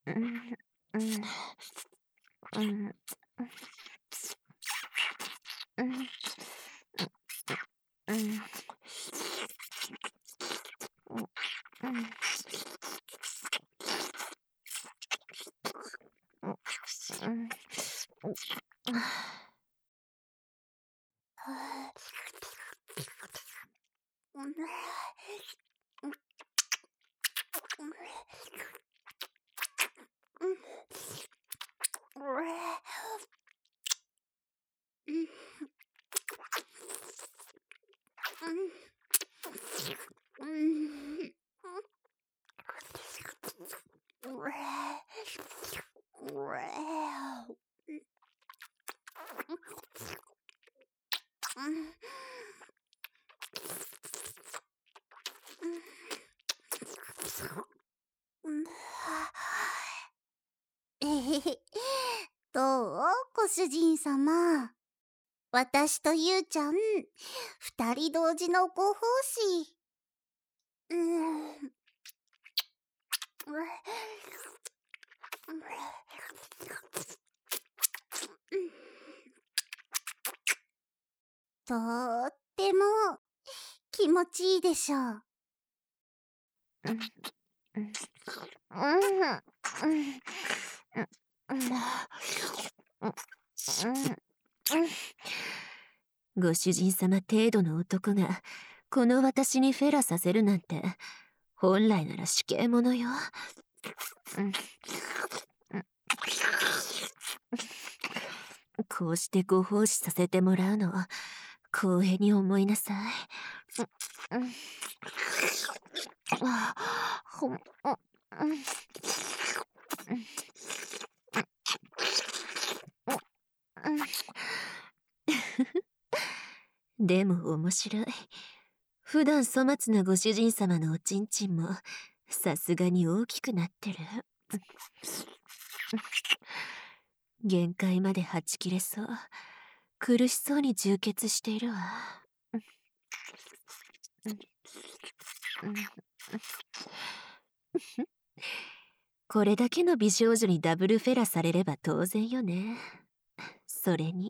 うん、うん、うん、うん、うん、うん、うん、えへへ。どうご主人様。私とゆうちゃん、二人同時のご奉仕。うーん。とっても気持ちいいでしょう。うん、うん、うん、うん、うん、 ご主人様程度の男がこの私にフェラさせるなんて本来なら死刑者よ。 うん、 こうしてご奉仕させてもらうのを光栄に思いなさい。 うん、あ、ほん、うん、 でも面白い。普段粗末なご主人様のおちんちんもさすがに大きくなってる。限界まではち切れそう。苦しそうに充血しているわ。これだけの美少女にダブルフェラされれば当然よね。それに。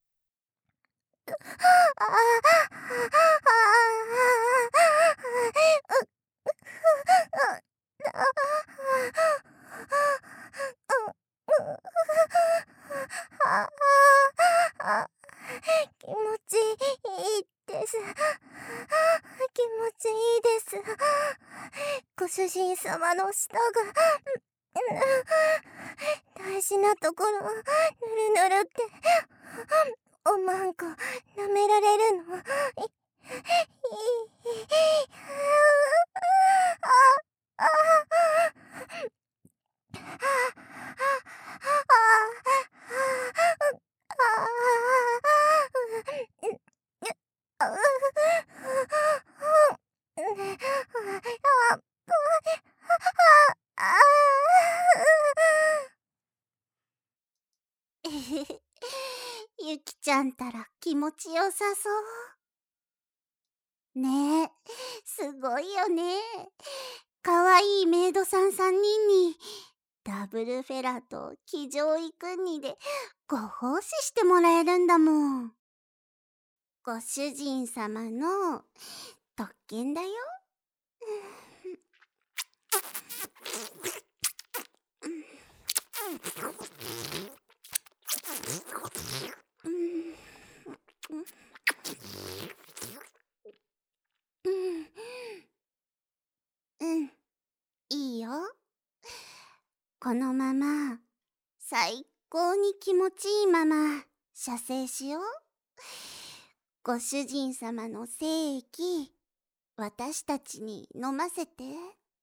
気持ちいいです。気持ちいいです。ご主人様の舌が、大事なところ、ぬるぬるって、おまんこ、舐められるの。ゆきちゃんたら気持ちよさそう。ねえ、すごいよね。かわいいメイドさん3人に、ダブルフェラと騎乗位君にでご奉仕してもらえるんだもん。ご主人様の特権だよ。うん、うん、うん、いいよ。このまま、最高に気持ちいいまま、射精しよう。ご主人様の精液、私たちに飲ませて。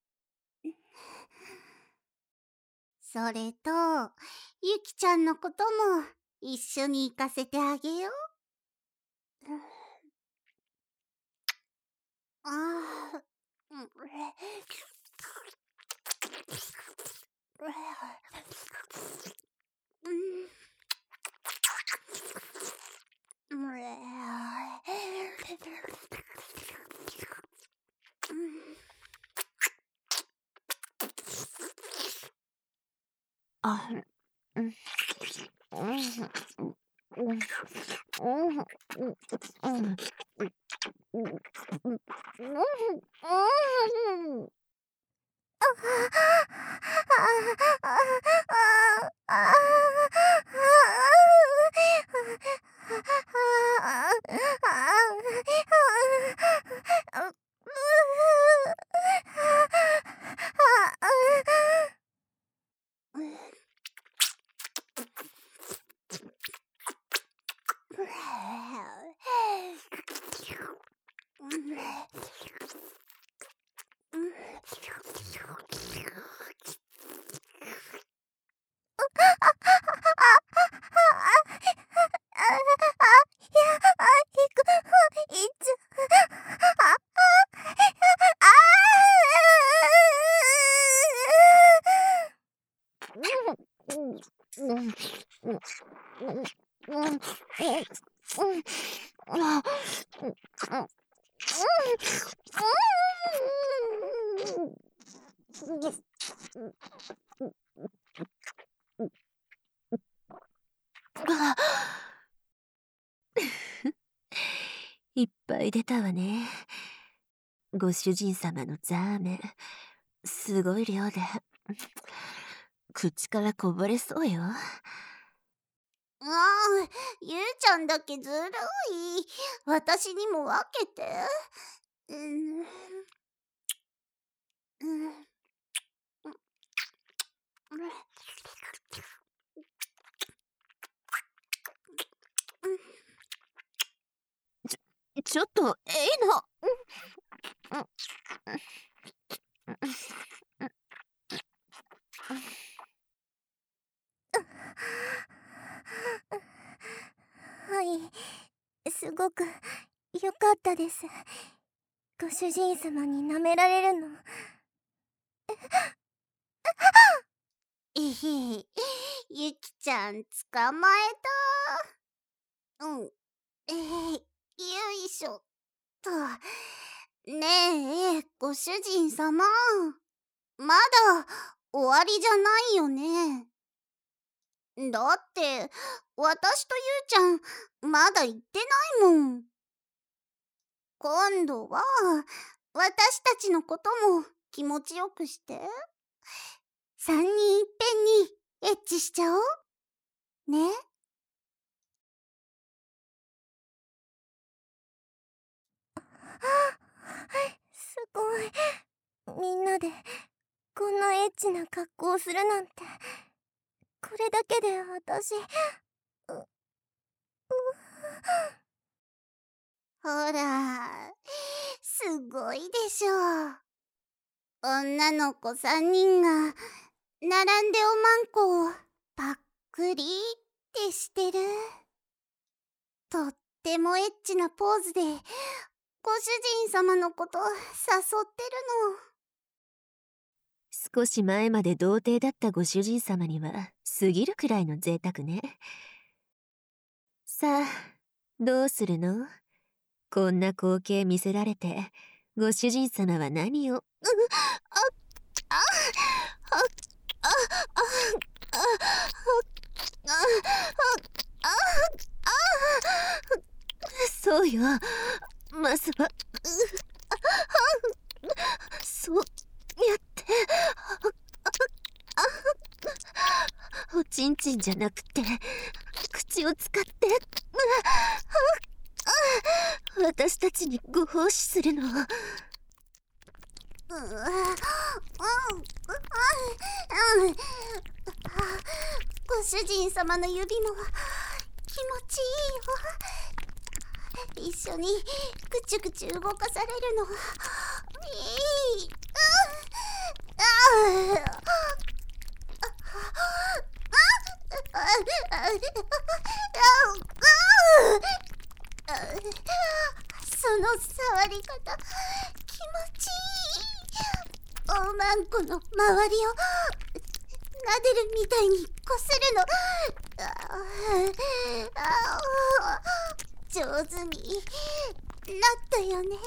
それと、ゆきちゃんのことも一緒に行かせてあげよう。ああ、うん。 あ、うん。いっぱい出たわね。ご主人様のザーメン、すごい量で、口からこぼれそうよ。 ゆうちゃんだけずるい。私にも分けて。 ちょっと、いいの。 はい、すごくよかったです。ご主人様に舐められるの。ゆきちゃん捕まえた。よいしょっと。ねえ、ご主人様。まだ終わりじゃないよね。だって、私とゆうちゃん、まだ行ってないもん。今度は、私たちのことも気持ちよくして。3人いっぺんにエッチしちゃおう。ね。すごい。みんなでこんなエッチな格好をするなんて。これだけで私、ほら、すごいでしょ。女の子3人が並んでおまんこをパックリってしてる。とってもエッチなポーズでご主人様のこと誘ってるの。 少し前まで童貞だったご主人様には過ぎるくらいの贅沢ね。さあ、どうするの？こんな光景見せられてご主人様は何を。そうよ、まずはそうやっておちんちんじゃなくて口を使って私たちにご奉仕するの。 ご主人様の指も気持ちいいよ。一緒にくちゅくちゅ動かされるのいい。その触り方気持ちいい。おまんこの周りを撫でるみたいにこするの。上手になったよね。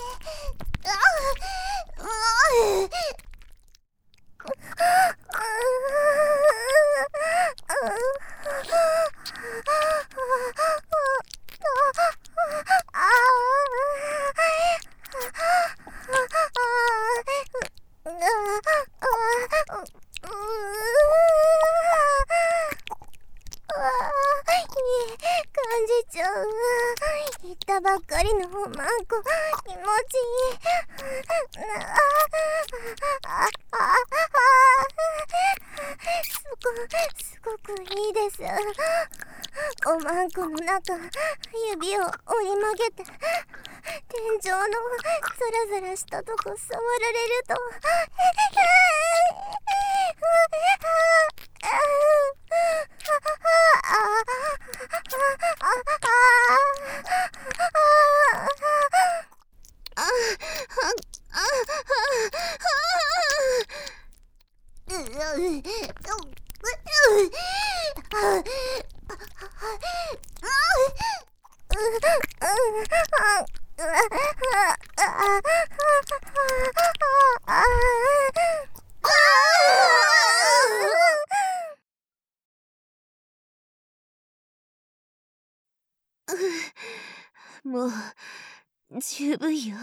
ばっかりのおまんこ気持ちいい。すごくいいです。おまんこの中、指を折り曲げて天井のザラザラしたとこ触られるともう十分よ。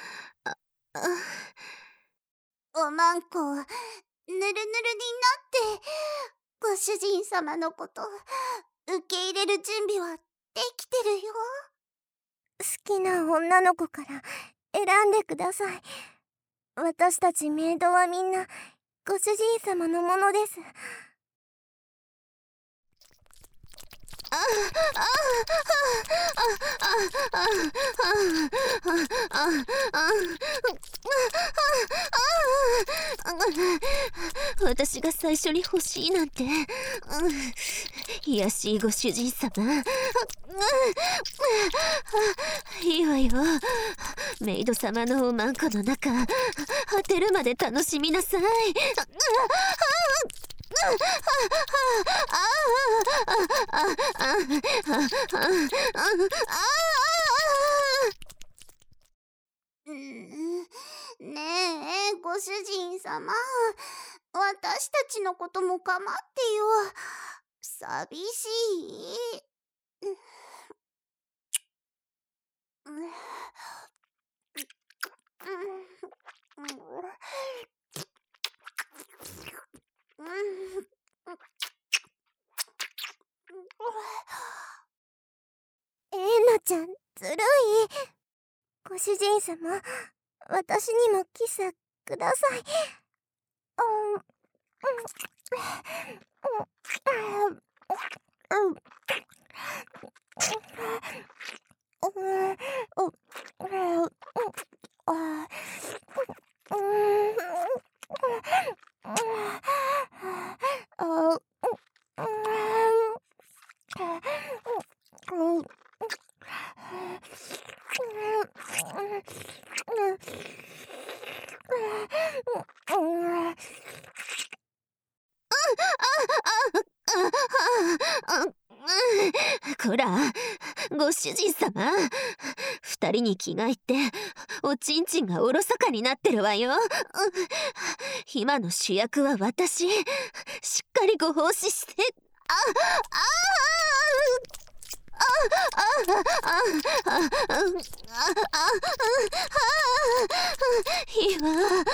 おまんこぬるぬるになってご主人様のこと受け入れる準備はできてるよ。好きな女の子から選んでください。私たちメイドはみんなご主人様のものです。 私が最初に欲しいなんて、いやしいご主人様。いいわよ。メイド様のおまんこの中、果てるまで楽しみなさい。 ねえご主人様、私たちのことも構ってよ。寂しい。エーナちゃんずるい。ご主人様、私にもキスください。 こら、ご主人様、二人に気が入っておちんちんがおろそかになってるわよ。今の主役は私。しっかりご奉仕して。いいわ。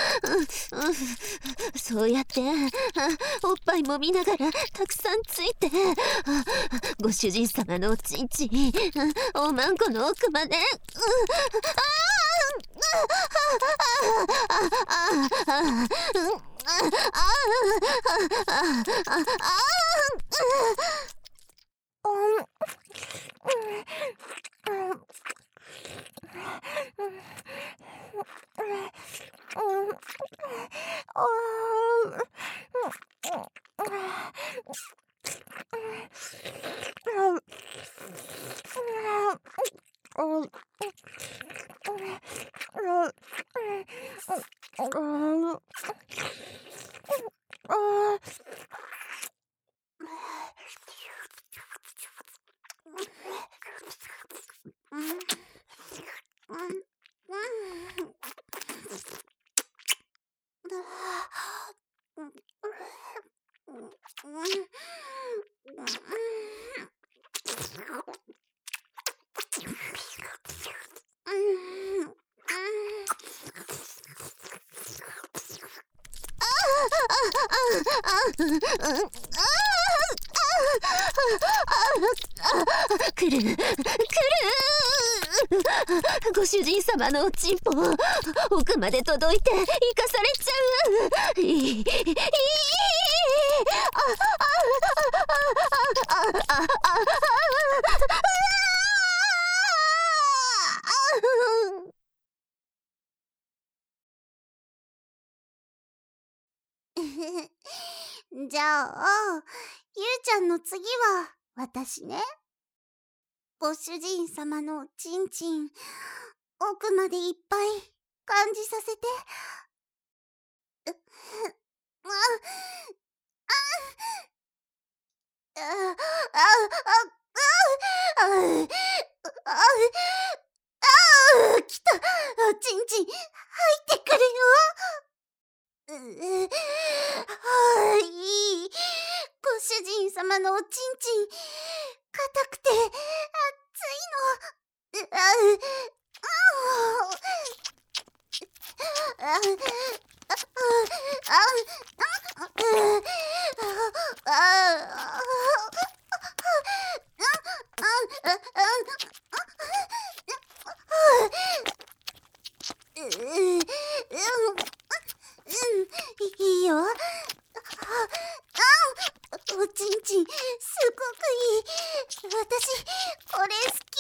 そうやっておっぱいもみながらたくさんついて、ご主人様のおちんちんおまんこの奥まで。来る来る。 ご主人様のおちんぽ奥まで届いて生かされちゃう。 じゃあ、ゆうちゃんの次は私ね。ご主人様のおちんちん、奥までいっぱい感じさせて。あ、あ、あ、あ、あ、あ、来た。おちんちん入ってくるよ。いい。ご主人様のおちんちん、硬くて熱いの。いいよ。おちんちん、すごくいい。私、これ好き。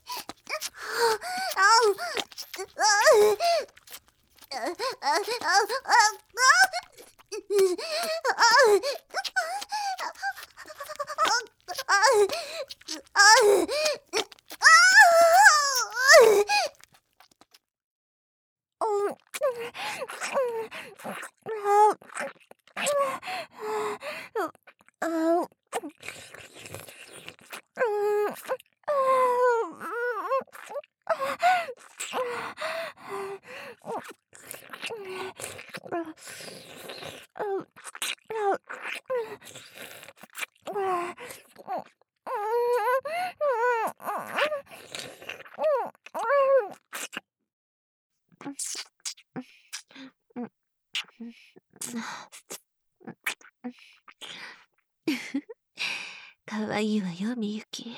かわいいわよ、みゆき。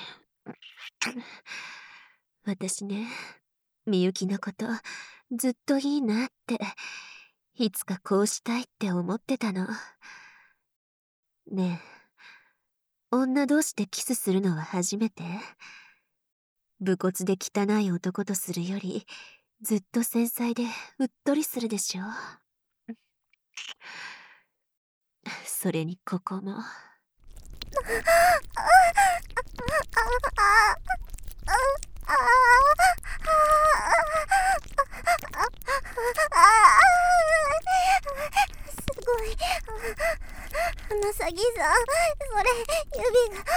私ね、みゆきのことずっといいなって、いつかこうしたいって思ってたの。ねえ、女同士でキスするのは初めて？武骨で汚い男とするよりずっと繊細でうっとりするでしょ。それにここも。 すごい。花さぎさん、それ、指が。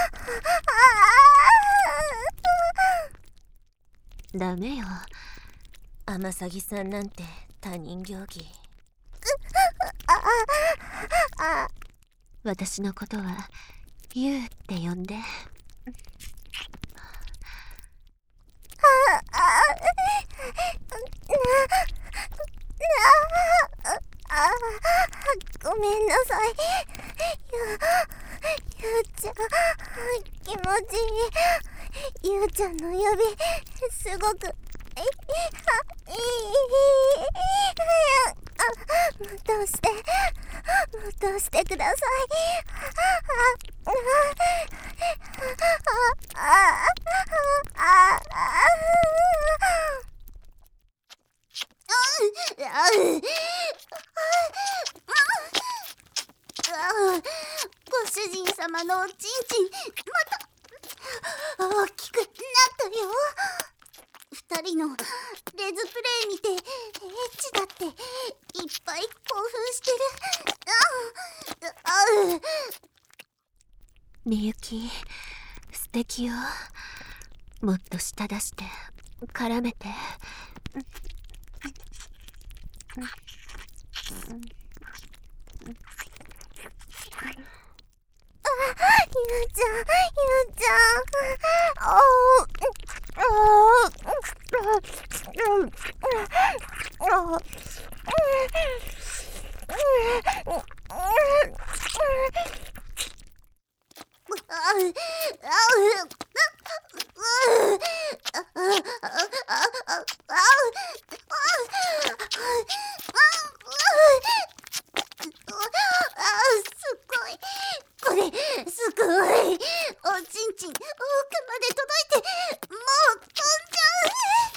ダメよ。天咲さんなんて他人行儀。私のことはユウって呼んで。 ごめんなさい。ゆうちゃん、気持ちいい。ゆうちゃんの指、すごく、もっとしてください。ご主人様のおちんちん、また大きくなったよ。二人のレズプレイ見てエッチだっていっぱい興奮してる。 みゆき、素敵よ。もっと舌出して絡めて。 ゆうちゃん、 すごい。おちんちん奥まで届いて、もう飛んじゃう。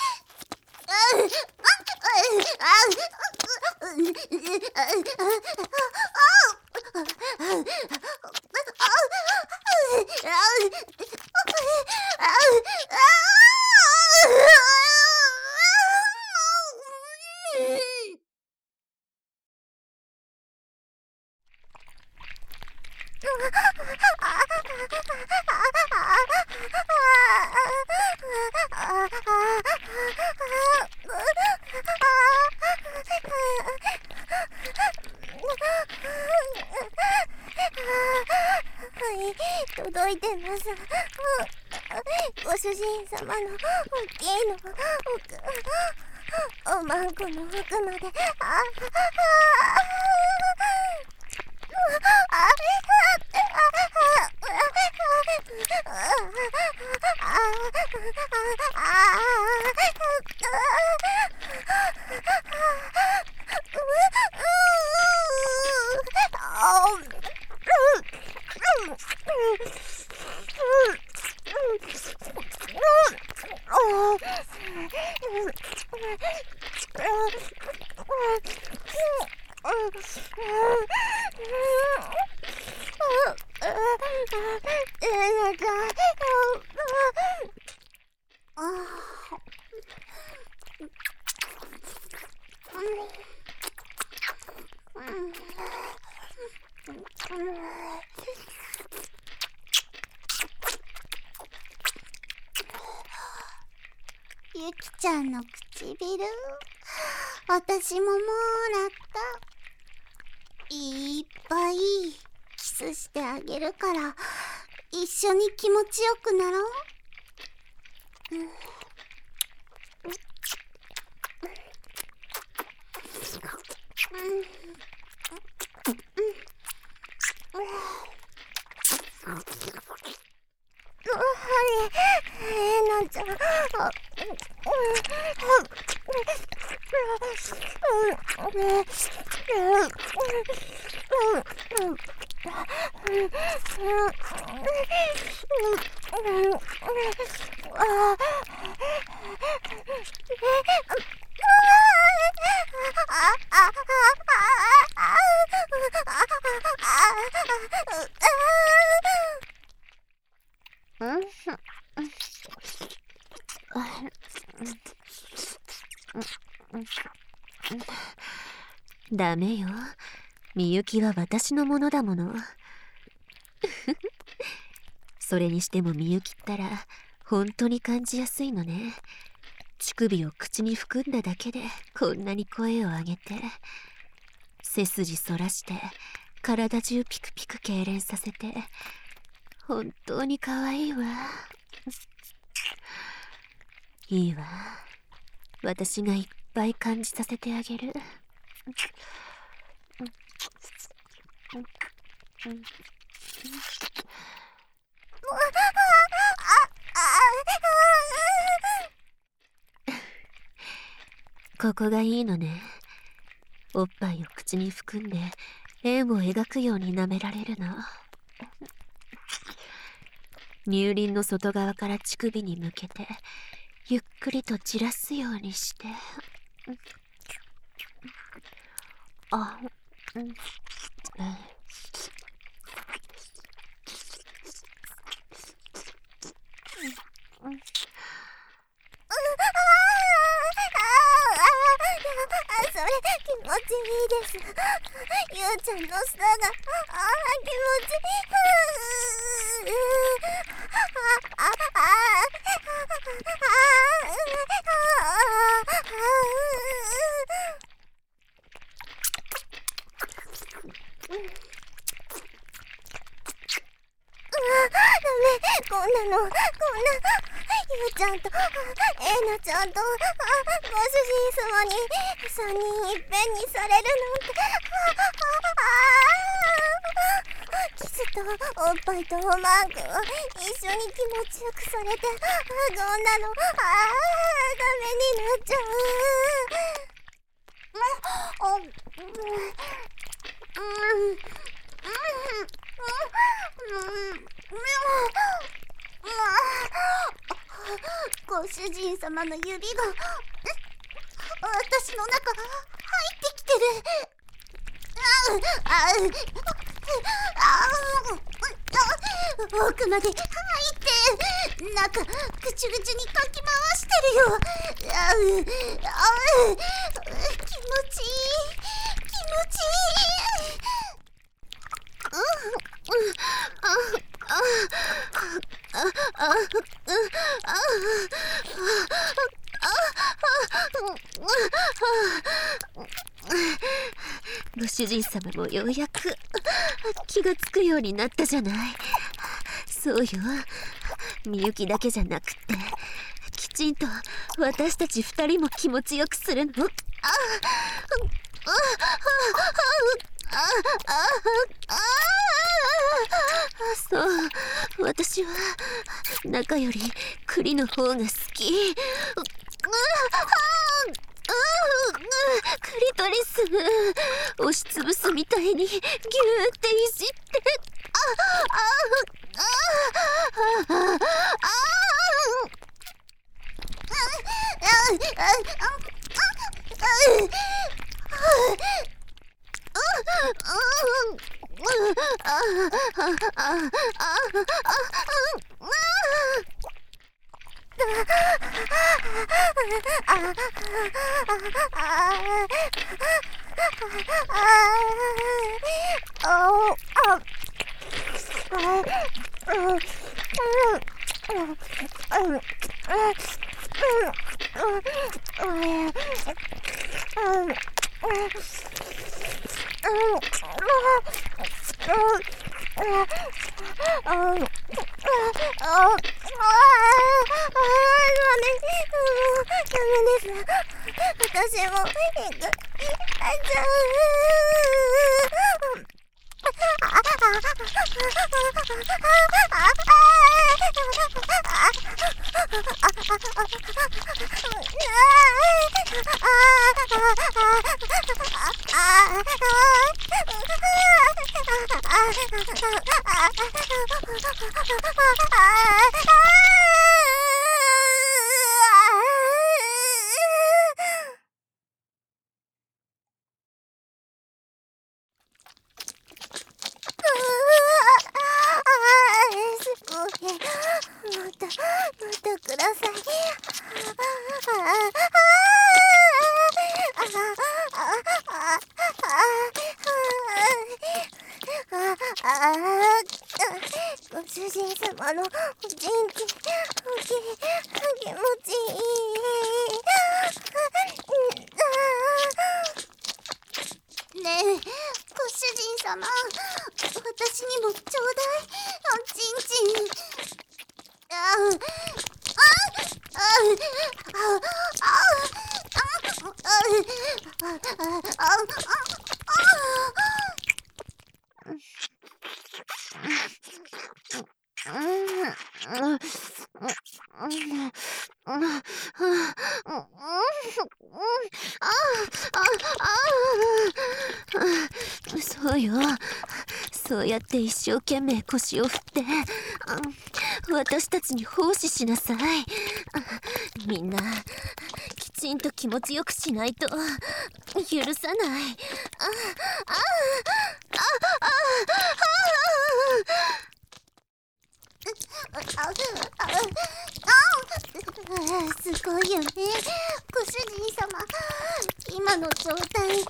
届いてます。ご主人様の大きいのおまんこの奥まで。ゆきちゃんの唇、私ももらった。いっぱいキスしてあげるから、一緒に気持ちよくなろう。なちゃん、 ダメよ。みゆきは私のものだもの。それにしてもみゆきったら本当に感じやすいのね。乳首を口に含んだだけでこんなに声を上げて、背筋反らして体中ピクピク痙攣させて、本当に可愛いわ。いいわ。私がいっぱい感じさせてあげる。ここがいいのね。おっぱいを口に含んで円を描くように舐められるの。乳輪の外側から乳首に向けてゆっくりとじらすようにして、 それ気持ちいいです。ゆうちゃんの舌が気持ちいい。こんなゆうちゃんとえなちゃんとご主人様に3人いっぺんにされるなんて。キスとおっぱいとおまんこを一緒に気持ちよくされて、こんなのダメになっちゃう。 ご主人様の指が私の中入ってきてる。奥まで入って中ぐちゅぐちゅにかき回してるよ。気持ちいい、気持ちいご主人様もようやく気がつくようになったじゃない。そうよ、みゆきだけじゃなくてきちんと私たち2人も気持ちよくするの。そう、私は中より栗の方が好き。クリトリス押しつぶすみたいにギューっていじって、 私もください。ご主人様のおちんちん気持ちいい。ねえ、ご主人様、私にもちょうだい、おちんちん。 そうよ、そうやって一生懸命腰を振って私たちに奉仕しなさい。みんなきちんと気持ちよくしないと許さない。 すごいよね、ご主人様。今の状態、周りをよ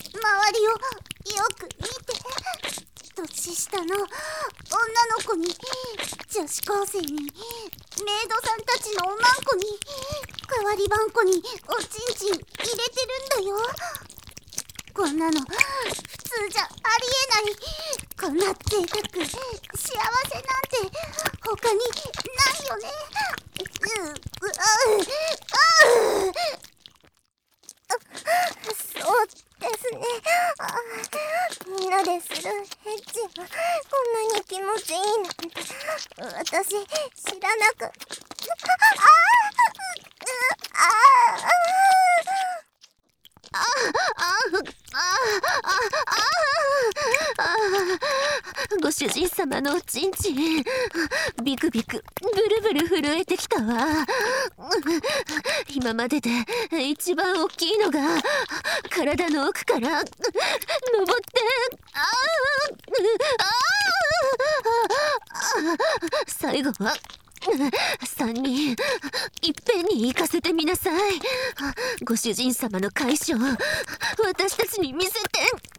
く見て。年下の女の子に、女子高生に、メイドさんたちのおまんこに、代わりばんこにおちんちん入れてるんだよ。こんなの普通じゃありえない。こんな贅沢、幸せなんて他にないよね。そうですね。みんなでするエッチがこんなに気持ちいいなんて私知らなく。 ご主人様のおちんちん、ビクビクブルブル震えてきたわ。今までで一番大きいのが体の奥から登って、最後は3人いっぺんに行かせてみなさい。ご主人様の快勝、私たちに見せて。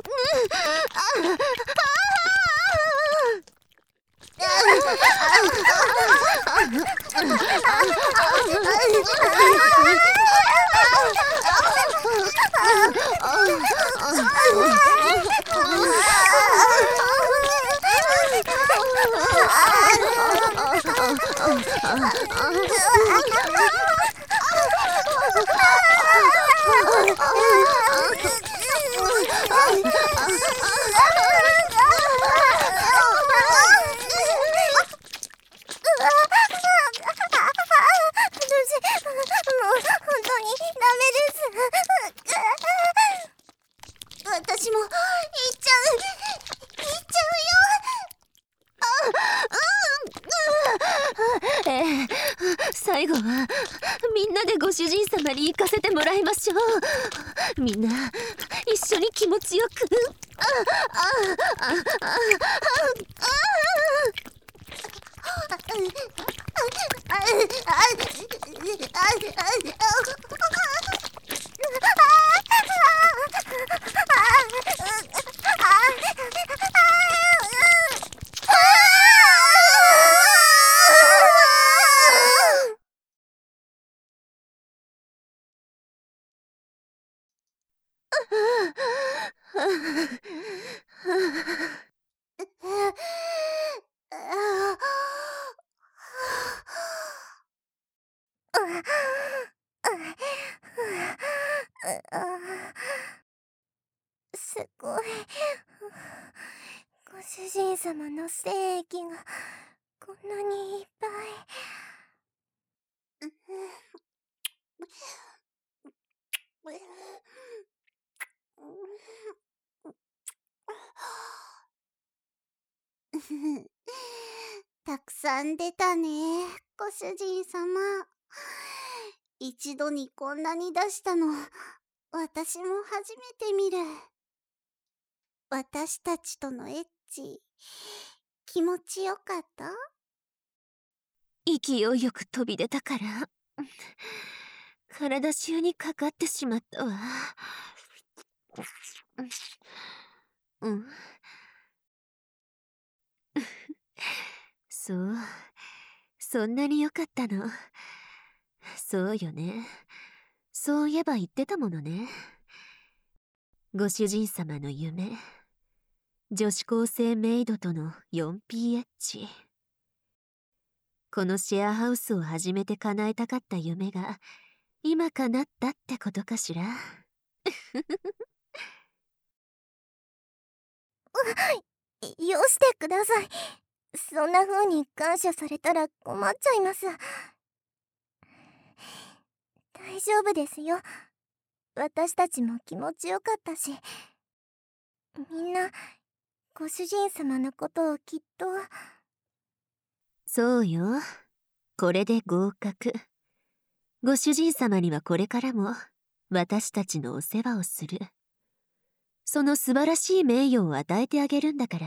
私も行っちゃうよ。最後はみんなでご主人様に行かせてもらいましょう。みんな一緒に気持ちよく。 すごい。ご主人様の精液がこんなにいっぱい。たくさん出たね、ご主人様。一度にこんなに出したの、私も初めて見る。私たちとのエッチ、気持ちよかった？ 勢いよく飛び出たから体中にかかってしまったわ。そう、そんなに良かったの。そうよね。そういえば言ってたものね。ご主人様の夢、女子高生メイドとの 4PH。このシェアハウスを始めて叶えたかった夢が今叶ったってことかしら。 よしてください。そんな風に感謝されたら困っちゃいます。大丈夫ですよ。私たちも気持ちよかったし、みんなご主人様のことをきっと。 そうよ。これで合格。ご主人様にはこれからも私たちのお世話をする。その素晴らしい名誉を与えてあげるんだから。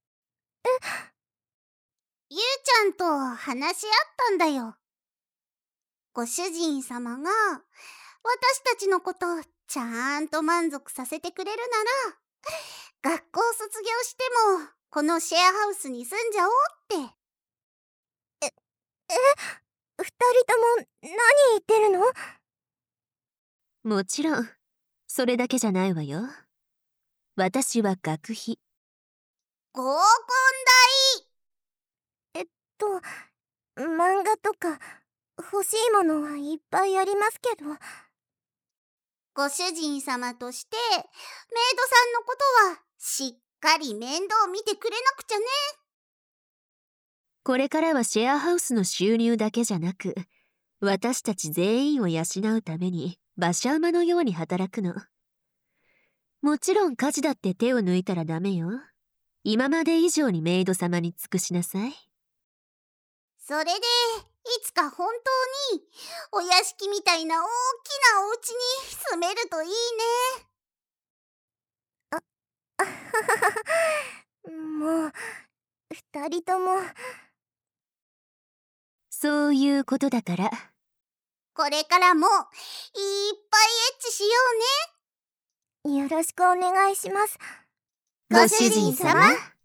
ゆうちゃんと話し合ったんだよ。ご主人様が私たちのことをちゃんと満足させてくれるなら、学校卒業してもこのシェアハウスに住んじゃおうって。二人とも何言ってるの？ もちろん、それだけじゃないわよ。私は学費。 合コン代。漫画とか欲しいものはいっぱいありますけど、ご主人様としてメイドさんのことはしっかり面倒見てくれなくちゃね。 これからはシェアハウスの収入だけじゃなく、私たち全員を養うために馬車馬のように働くの。 もちろん家事だって手を抜いたらダメよ。今まで以上にメイド様に尽くしなさい。 それでいつか本当にお屋敷みたいな大きなお家に住めるといいね。もう二人とも。 そういうことだから。 これからもいっぱいエッチしようね。よろしくお願いします。 ご主人様。